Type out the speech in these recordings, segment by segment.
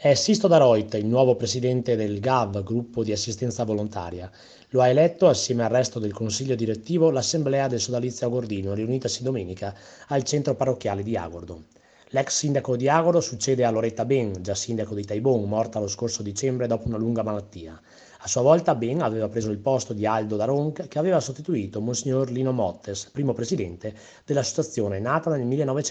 È Sisto Daroit, il nuovo presidente del GAV, gruppo di assistenza volontaria. Lo ha eletto, assieme al resto del consiglio direttivo, l'assemblea del sodalizio agordino, riunitasi domenica al centro parrocchiale di Agordo. L'ex sindaco di Agordo succede a Loretta Ben, già sindaco di Taibon, morta lo scorso dicembre dopo una lunga malattia. A sua volta Ben aveva preso il posto di Aldo Daronc, che aveva sostituito Monsignor Lino Mottes, primo presidente dell'associazione nata nel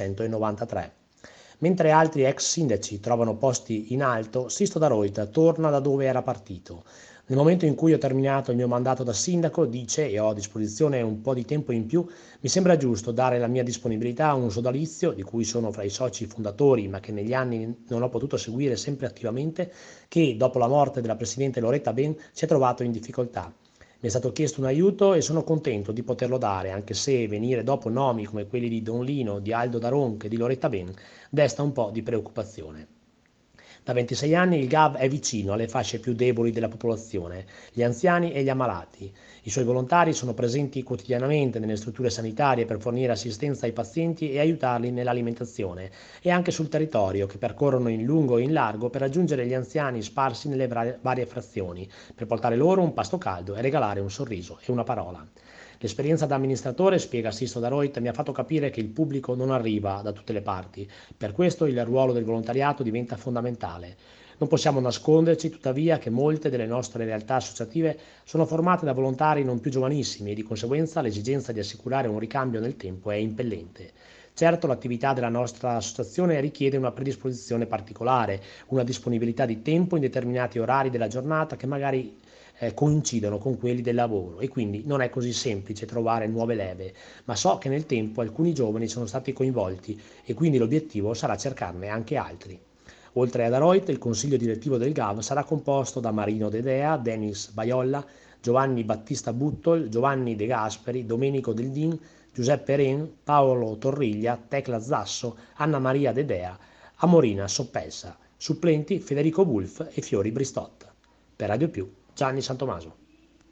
1993. Mentre altri ex sindaci trovano posti in alto, Sisto Daroit torna da dove era partito. Nel momento in cui ho terminato il mio mandato da sindaco, dice, e ho a disposizione un po' di tempo in più, mi sembra giusto dare la mia disponibilità a un sodalizio, di cui sono fra i soci fondatori, ma che negli anni non ho potuto seguire sempre attivamente, che dopo la morte della presidente Loretta Ben si è trovato in difficoltà. Mi è stato chiesto un aiuto e sono contento di poterlo dare, anche se venire dopo nomi come quelli di Don Lino, di Aldo Daronc e di Loretta Ben desta un po' di preoccupazione. Da 26 anni il GAV è vicino alle fasce più deboli della popolazione, gli anziani e gli ammalati. I suoi volontari sono presenti quotidianamente nelle strutture sanitarie per fornire assistenza ai pazienti e aiutarli nell'alimentazione e anche sul territorio, che percorrono in lungo e in largo per raggiungere gli anziani sparsi nelle varie frazioni, per portare loro un pasto caldo e regalare un sorriso e una parola. L'esperienza da amministratore, spiega Sisto Daroit, mi ha fatto capire che il pubblico non arriva da tutte le parti. Per questo il ruolo del volontariato diventa fondamentale. Non possiamo nasconderci, tuttavia, che molte delle nostre realtà associative sono formate da volontari non più giovanissimi e di conseguenza l'esigenza di assicurare un ricambio nel tempo è impellente. Certo, l'attività della nostra associazione richiede una predisposizione particolare, una disponibilità di tempo in determinati orari della giornata che magari coincidono con quelli del lavoro e quindi non è così semplice trovare nuove leve, ma so che nel tempo alcuni giovani sono stati coinvolti e quindi l'obiettivo sarà cercarne anche altri. Oltre ad Aroit, il consiglio direttivo del GAV sarà composto da Marino Dedea, Denis Baiolla, Giovanni Battista Buttol, Giovanni De Gasperi, Domenico Deldin, Giuseppe Ren, Paolo Torriglia, Tecla Zasso, Anna Maria Dedea, Amorina Soppelsa. Supplenti Federico Wulf e Fiori Bristot. Per Radio Più, Gianni Santomaso.